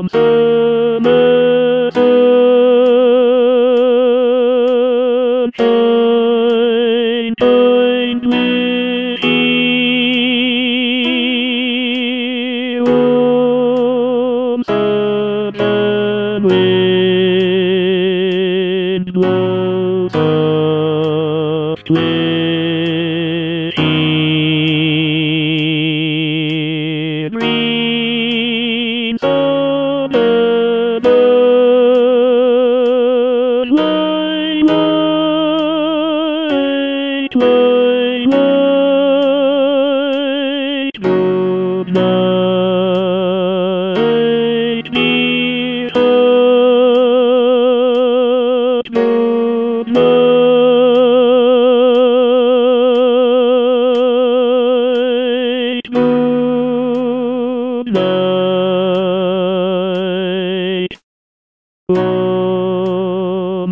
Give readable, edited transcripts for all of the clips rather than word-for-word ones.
summer sunshine joined with ye warm sunshine wind blows soft with ye green summer bird white, white, white, white, good night, dear heart, good night, good night. Warm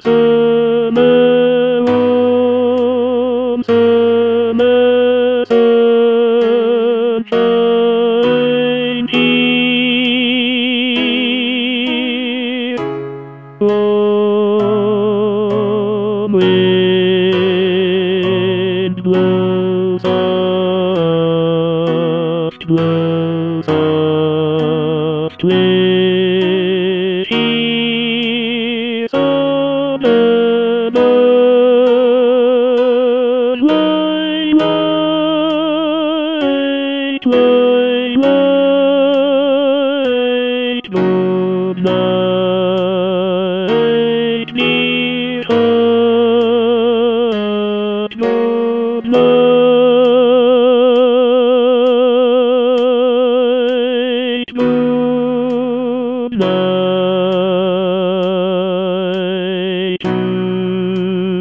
summer sunshine here. Warm wind blows soft, blows soft with ease. Summer bird, white, white, white, white, good night, dear heart, good night, good night.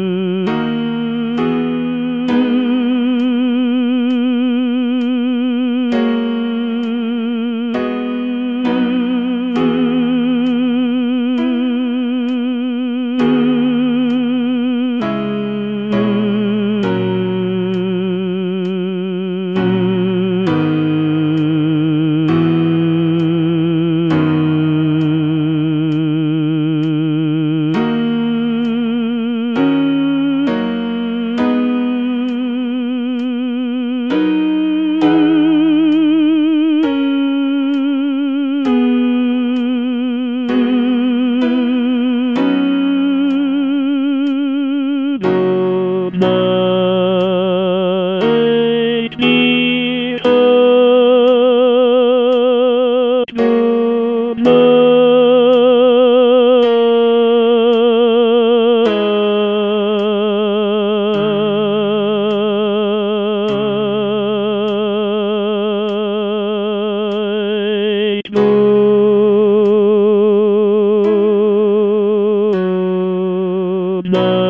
Good night, dear heart, good night, good night.